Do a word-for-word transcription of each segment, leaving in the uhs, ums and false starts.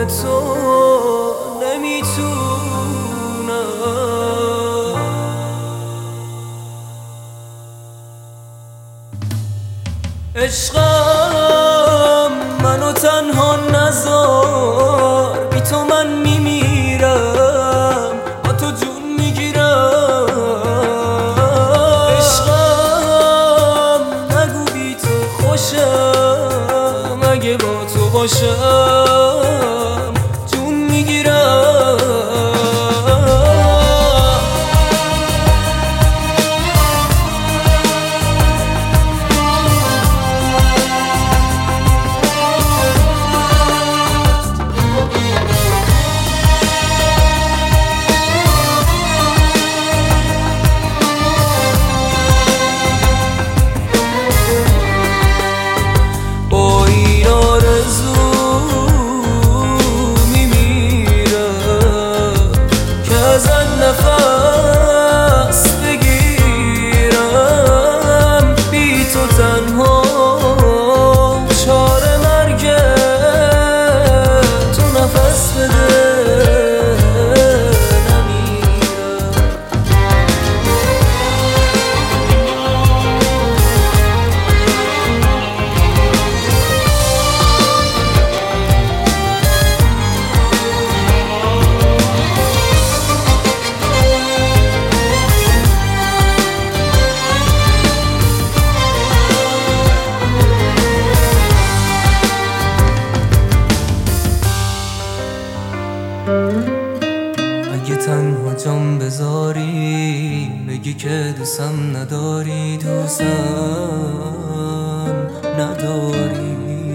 تو نمیتونم. عشقم منو تنها نذار، بی تو من میمیرم، با تو جون میگیرم. عشقم نگو بی تو خوشم، اگه با تو باشم جون میگیرم. نفس بگیرم بی تو تنها، چاره مرگ تو نفس بده نمیرم. اگه تنها جام بذاری بگی که دوستم نداری، دوستم نداری.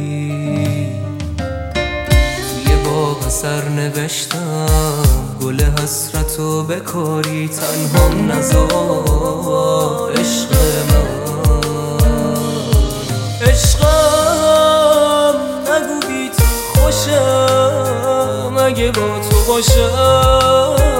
توی باغ سر نوشتم گل حسرتو بکاری، تنهام نذار عشق من. عشقم نگو بی تو خوشم، اگه با تو باشم